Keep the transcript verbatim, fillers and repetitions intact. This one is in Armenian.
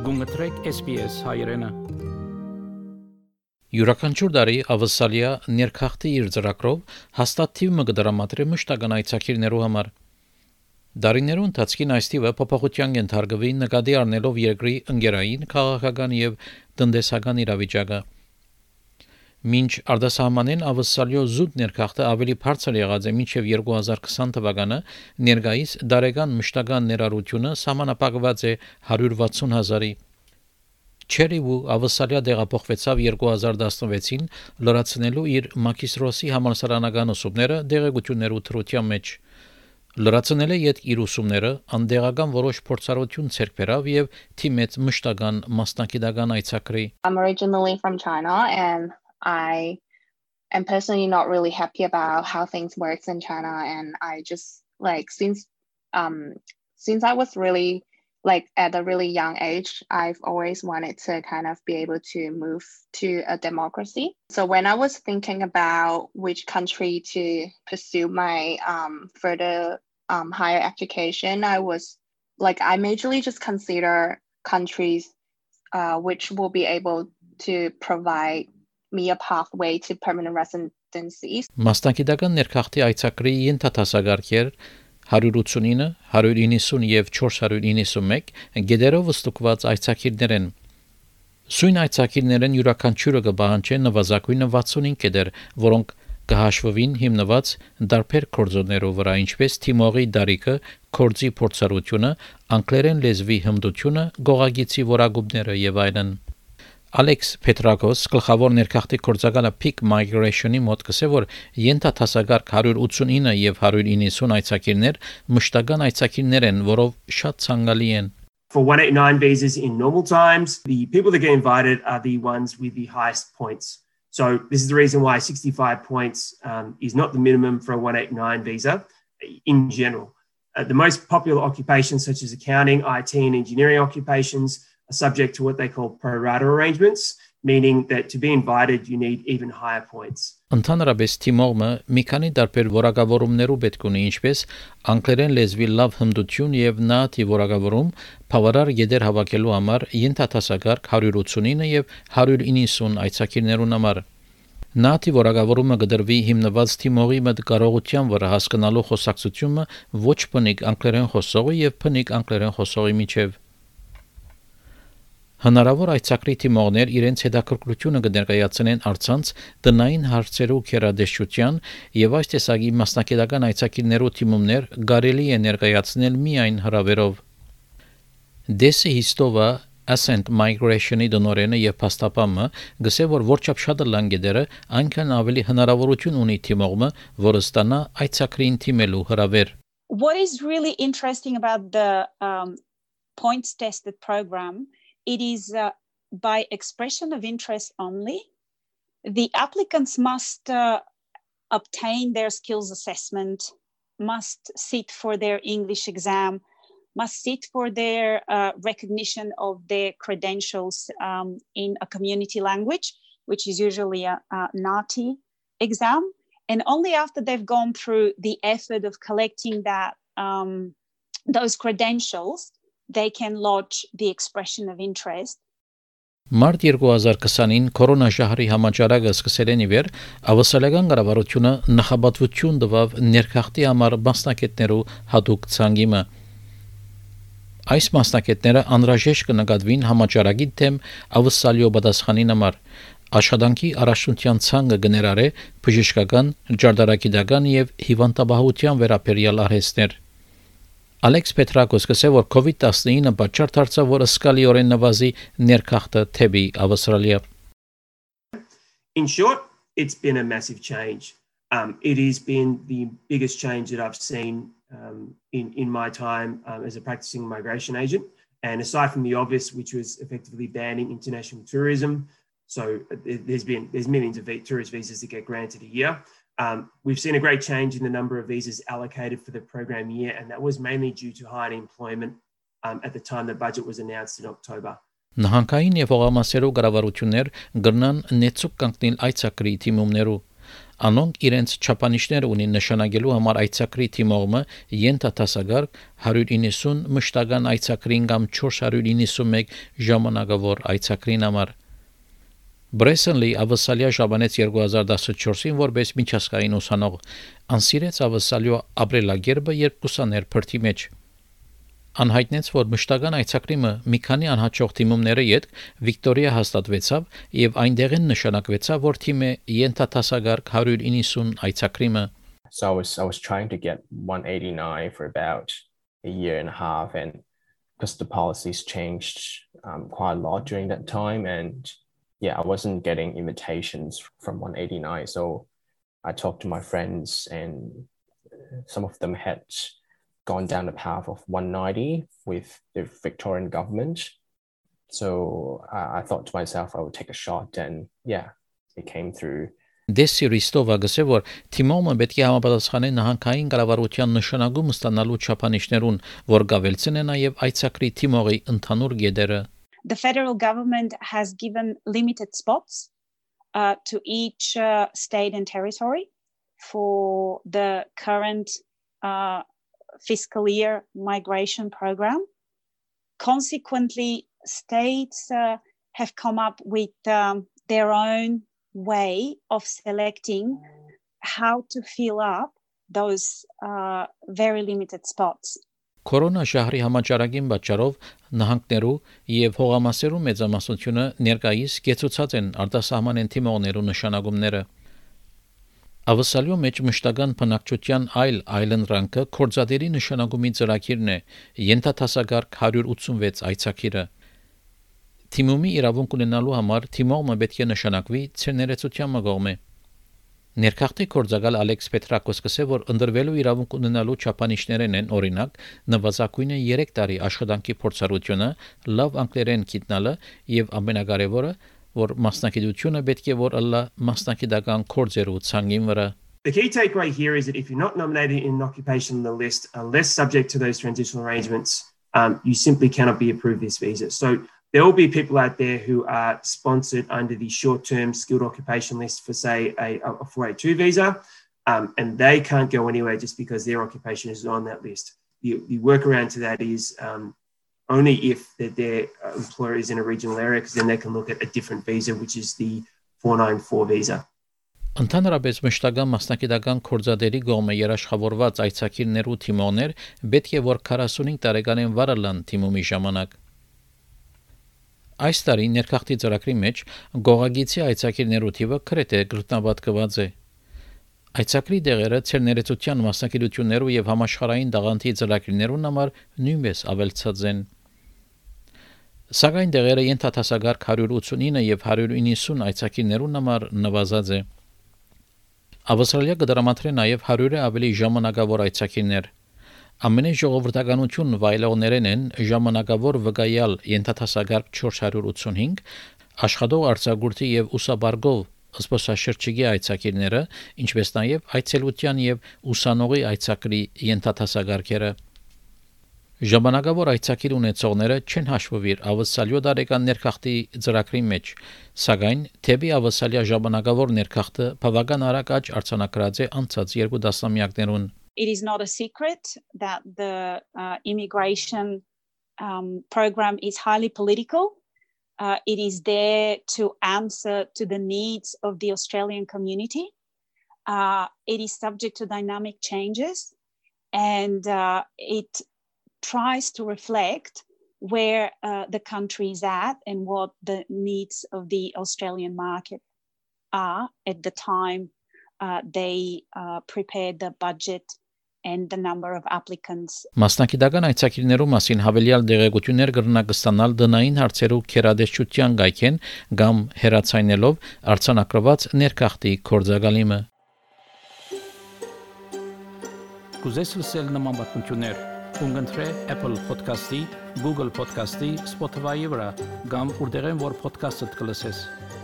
Գունգտրեք S B S հայրենը։ Յուրաքանչյուր տարի ավսալիա ներքախտի իր ծրագրով հաստատ թիվը կդրամատրի մշտական այցակիրներու համար։ Դարիներու ընթացքին այս թիվը փոփոխության ենթարկվի նկատի առնելով երկրի ընկերային, քաղաքական եւ տնտեսական իրավիճակը։ Մինչ արտասահմանեն ավսալիո զուտ ներքախտը ավելի բարձր եղած է մինչև երկու հազար քսան թվականը, ներկայիս դարեգան մշտական ներառությունը սահմանափակված է հարյուր վաթսուն հազարի։ Չերիվու ավսալիա դեղափոխվեցավ երկու հազար տասնվեցին լրացնելու իր մակիսրոսի համալսարանական ուսումները դեղեցություններու թրության մեջ։ Լրացնել է իդ իր ուսումները անդեղական որոշ փորձառություն ցերկ բերավ եւ թիմեց մշտական մասնակիտական այցակրի։ I'm originally from China and I am personally not really happy about how things works in China, and I just like since um since I was really like at a really young age, I've always wanted to kind of be able to move to a democracy. So when I was thinking about which country to pursue my um further um higher education, I was like I majorly just consider countries uh which will be able to provide me a pathway to permanent residency. Մասնակիտական ներքախտի այցակրի ենթատասագարքեր հարյուր ութսունինը, հարյուր իննսուն եւ չորս հարյուր իննսունմեկ գեդերով ստուգված այցակիրներ են։ Սույն այցակիրներն յուրաքանչյուրը կբահանջեն նվազագույնը վաթսունհինգ գեդեր, որոնք կհաշվվին հիմնված դարբեր կորձոներով վրա, ինչպես թիմողի դարիքը, կորձի փորձառությունը, անգլերեն լեզվի հմտությունը, գողագիծի որակումները եւ այլն։ Ալեքս Պետրակոս, գլխավոր ներքախտի կորձակալը Peak Migration-ի մոտ կսե, որ ենթատասագարք հարյուր ութսունինը եւ հարյուր իննսուն այցակիրներ մշտական այցակիրներ են, որով շատ ցանկալի են։ For one eighty-nine visas in normal times, the people that get invited are the ones with the highest points. So this is the reason why sixty-five points um, is not the minimum for a one eighty-nine visa in general. Uh, the most popular occupations such as accounting, I T and engineering occupations are subject to what they call pro rata arrangements, meaning that to be invited you need even higher points. Ընդհանրապես թիմողը մի քանի տարբեր որակավորումներով պետք ունի, ինչպես անգլերեն լեզվի լավ հմտություն եւ նատի որակավորում, բավարար գեդեր հավաքելու համար ենթատասագարք հարյուր ութսունինը եւ հարյուր իննսուն այցակիրներուն համար։ Նատի որակավորումը կդրվի հիմնված թիմողի մտ կարողության վրա հասկանալու խոսակցությունը ոչ բնիկ անգլերեն խոսողի եւ բնիկ անգլերեն խոսողի միջեւ։ Հնարավոր այցակրի թիմողներ իրենց հետաքրքրությունը կներկայացնեն առցանց տնային հարցերու քերադեշության եւ այս տեսակի մասնակիտական այցակիրներու թիմումներ կարելի է ներկայացնել միայն հրավերով։ Դեսի հիստովա Ascent Migration-ի դոնորենը եւ փաստապամը գսե որ որչափ շատ լանգեդերը այնքան ավելի հնարավորություն ունի թիմողը, որը ստանա այցակրին թիմելու հրավեր։ What is really interesting about the um, points tested program, it is uh, by expression of interest only. The applicants must uh, obtain their skills assessment, must sit for their English exam, must sit for their uh, recognition of their credentials um, in a community language, which is usually a, a NAATI exam. And only after they've gone through the effort of collecting that um, those credentials, they can lodge the expression of interest. Մարտ երկու հազար քսանին կորոնաժահրի համաճարակը սկսել են իվեր, ավսալական կառավարությունը նախաբատվություն տվավ ներքախտի համար մասնակիցներու հատուկ ցանգիմը։ Այս մասնակիցները անհրաժեշտ կնկատվին համաճարակի թեմ ավսալիո պատասխանին համար։ Աշխատանքի առաջնության ցանկը գներարե բժշկական, ջարդարագիտական եւ հիվանդաբահության վերաբերյալ արհեստներ։ Ալեքս Պետրակոս կսե որ COVID nineteen պատճառ դարձավ որ սկալիորեն նվազի ներքախտը թեպի Ավստրալիա։ In short, it's been a massive change. Um, it has been the biggest change that I've seen um, in, in my time um, as a practicing migration agent. And aside from the obvious, which was effectively banning international tourism, so there's been there's millions of tourist visas that get granted a year. Um, we've seen a great change in the number of visas allocated for the program year, and that was mainly due to high unemployment um, at the time the budget was announced in October. Նահանգային եւ օղամասերու կառավարություններ գրնան նեցուկ կանգնել այցակրի թիմումներու Անոնք իրենց չափանիշները ունին նշանակելու համար այցակրի թիմողը ենթատասագարկ one hundred ninety մշտական այցակրին կամ four hundred ninety-one ժամանակավոր այցակրին համար։ Բրեսենլի ավսալիա ժամանեց twenty fourteen-ին որպես միջազգային ուսանող, անսիրեց ավսալիո ապրելագերբը երբ ուսաներ փրթի մեջ։ Անհայտնեց, որ մշտական այցակրիմը մի քանի անհաջող թիմումները յետ Վիկտորիա հաստատվեցավ եւ այնտեղին նշանակվեցավ, որ թիմը ենթատասագարկ one hundred ninety այցակրիմը։ So I was I was trying to get one eighty-nine for about a year and a half, and because the policies changed um, quite a lot during that time, and yeah, I wasn't getting invitations from one eighty-nine. So I talked to my friends, and some of them had gone down the path of one ninety with the Victorian government. So uh, I thought to myself I would take a shot, and yeah, it came through. Դեսի Ռիստովա գսե որ թիմոմը պետք է համապատասխանի նահանգային կառավարության նշանակում ստանալու չափանիշներուն, որ գավելցին է նաև այցակրի թիմողի ընդհանուր գեդերը։ The federal government has given limited spots uh, to each uh, state and territory for the current uh, fiscal year migration program. Consequently, states uh, have come up with um, their own way of selecting how to fill up those uh, very limited spots. Կորոնա շահրի համաճարակին պատճառով նահանգներու եւ հողամասերու մեծամասնությունը ներկայիս կեցուցած են արտասահմանեն թիմողներու նշանակումները։ Ավսալյո մեջ մշտական բնակչության այլ այլընտրանքը կորզադերի նշանակումի ծրագիրն է ենթատասագարկ one hundred eighty-six այցակիրը։ Թիմումի իրավունք ունենալու համար թիմողը պետք է նշանակվի ցերներեցության մգողմե։ Ներքախտի կորզագալ Ալեքս Պետրակոս կսե որ ընդրվելու իրավունք ունենալու չափանիշներն են օրինակ նվազագույնը three տարի աշխատանքի փորձառությունը, լավ անգլերեն գիտնալը եւ ամենակարևորը որ մասնակցությունը պետք է որ ըլլա մասնակիտական կորձերու ցանգին վրա։ The key takeaway here is that if you're not nominated in an occupation on the list, unless subject to those transitional arrangements, um, you simply cannot be approved this visa. So there will be people out there who are sponsored under the short-term skilled occupation list for, say, a, a four eighty-two visa, um, and they can't go anywhere just because their occupation is on that list. The, the workaround to that is um, only if the, their employer is in a regional area, because then they can look at a different visa, which is the four ninety-four visa. Ընդհանրապես մշտական մասնակիտական կորզադերի գոմը երաշխավորված այցակիրներու թիմոներ պետք է որ forty-five տարեկանեն վարալան թիմումի ժամանակ։ Այս տարի ներքախտի ծրագրի մեջ գողագիցի այցակիրներու թիվը քրեթե գրտնաբատկված է։ Այցակրի դեղերը ցերներեցության մասնակցություններու եւ համաշխարհային դաղանթի ծրագրերուն համար նույնպես ավելցած են։ Սակայն դեղերը ենթատասագարկ one hundred eighty-nine եւ one hundred ninety այցակիրներուն համար նվազած է։ Ավստրալիա կդրամատրե նաև one hund-ը ավելի ժամանակավոր այցակիրներ։ Ամենայն ժողովրդականություն վայելողներն են ժամանակավոր վկայալ ենթատասագարկ four hundred eighty-five, աշխատող արձակուրդի եւ ուսաբարգով զբոսաշրջիկի այցակիրները, ինչպես նաև այցելության եւ ուսանողի այցակրի ենթատասագարկերը։ Ժամանակավոր այցակիր ունեցողները չեն հաշվվիր ավսալյո դարեկան ներքախտի ծրագրի մեջ, սակայն թեպի ավսալյա ժամանակավոր ներքախտը բավական արագ աճ արձանագրած է անցած երկու տասնամյակներուն։ It is not a secret that the uh, immigration um, program is highly political. Uh, it is there to answer to the needs of the Australian community. Uh, it is subject to dynamic changes, and uh, it tries to reflect where uh, the country is at and what the needs of the Australian market are at the time uh, they uh, prepared the budget and the number of applicants. Մասնակիտական այցակիրներու մասին հավելյալ դեղեցություններ կրնակ ստանալ դնային հարցերու քերադեսչության գայքեն կամ հերացայնելով արցանակրված ներքախտի կորձագալիմը։ Կուզես լսել նման բանություններ, կընտրե Apple Podcast-ի, Google Podcast-ի, Spotify-ի վրա, կամ որտեղեն որ podcast-ը կլսես։